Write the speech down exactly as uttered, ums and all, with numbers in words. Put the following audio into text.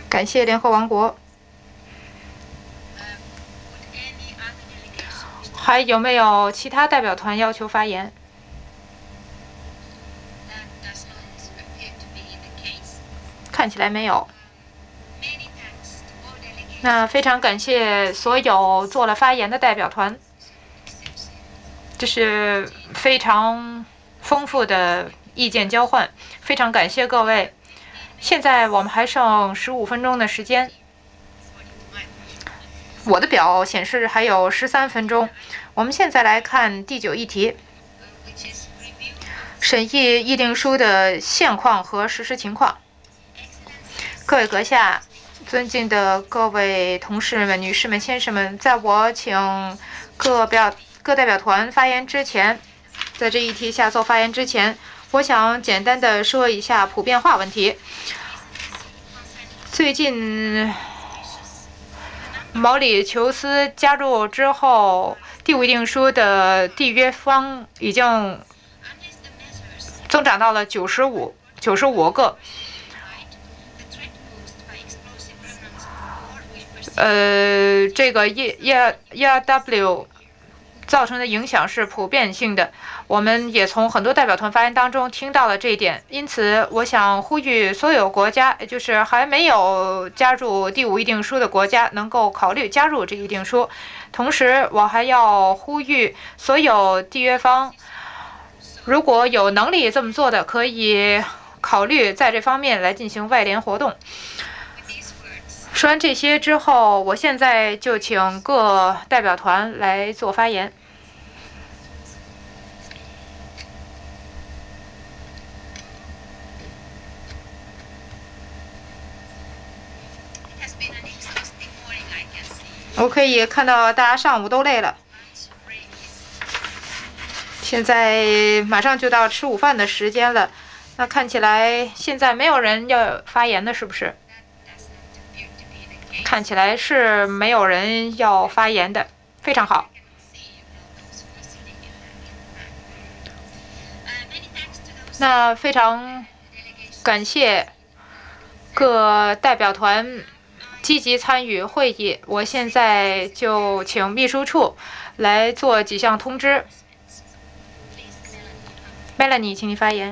感谢联合王国。还有没有其他代表团要求发言？看起来没有。那非常感谢所有做了发言的代表团，这是非常丰富的意见交换，非常感谢各位。现在我们还剩十五分钟的时间，我的表显示还有十三分钟。我们现在来看第九议题，审议议定书的现况和实施情况。各位阁下，尊敬的各位同事们、女士们、先生们，在我请各表各代表团发言之前，在这一题下做发言之前，我想简单的说一下普遍化问题。最近毛里求斯加入之后，第五议定书的缔约方已经增长到了九十五九十五个。呃，这个 E E E R W 造成的影响是普遍性的，我们也从很多代表团发言当中听到了这一点。因此，我想呼吁所有国家，也就是还没有加入第五议定书的国家，能够考虑加入这一议定书。同时，我还要呼吁所有缔约方，如果有能力这么做的，可以考虑在这方面来进行外联活动。说完这些之后，我现在就请各代表团来做发言。我可以看到大家上午都累了，现在马上就到吃午饭的时间了。那看起来现在没有人要发言的，是不是？看起来是没有人要发言的，非常好。那非常感谢各代表团积极参与会议。我现在就请秘书处来做几项通知。Melanie，请你发言。